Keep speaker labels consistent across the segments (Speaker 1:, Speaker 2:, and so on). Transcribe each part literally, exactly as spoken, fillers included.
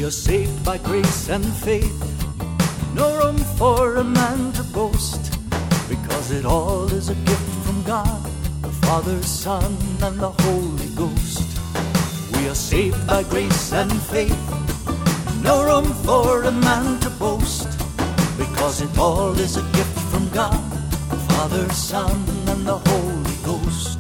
Speaker 1: We are saved by grace and faith, no room for a man to boast, because it all is a gift from God, the Father, Son, and the Holy Ghost. We are saved by grace and faith, no room for a man to boast, because it all is a gift from God, the Father, Son, and the Holy Ghost.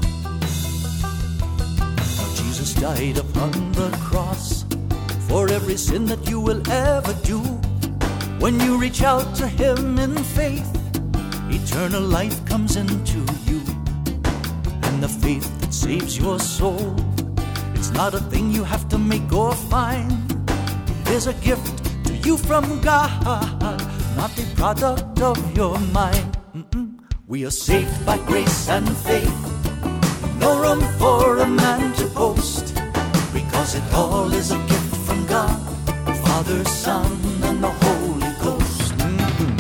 Speaker 1: Now Jesus died upon the cross for every sin that you will ever do. When you reach out to Him in faith, eternal life comes into you. And the faith that saves your soul, it's not a thing you have to make or find. It is a gift to you from God, not the product of your mind. Mm-mm. We are saved by grace and faith, no room for a man to boast, because it all is a gift from God, the Father, Son, and the Holy Ghost. Mm-hmm.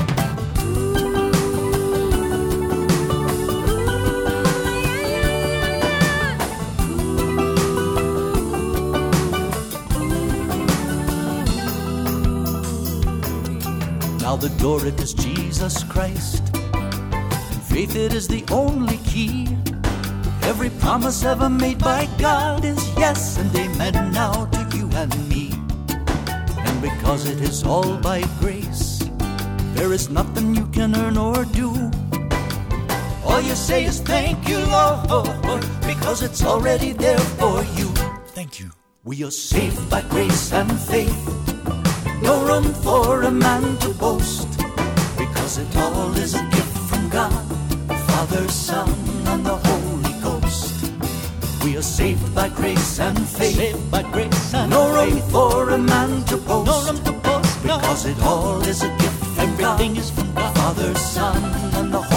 Speaker 1: Now the door, it is Jesus Christ, and faith, it is the only key. Every promise ever made by God is yes and amen now to you and me. And because it is all by grace, there is nothing you can earn or do. All you say is thank you, Lord, because it's already there for you. Thank you. We are saved by grace and faith, no room for a man to boast, because it all is a gift from God, the Father, Son, and the Holy Ghost. We are saved by grace and faith, saved by grace and no room faith. For a man to boast, no room to boast, because no. It all is a gift from Everything God, is from God, Father, Son, and the Holy Ghost.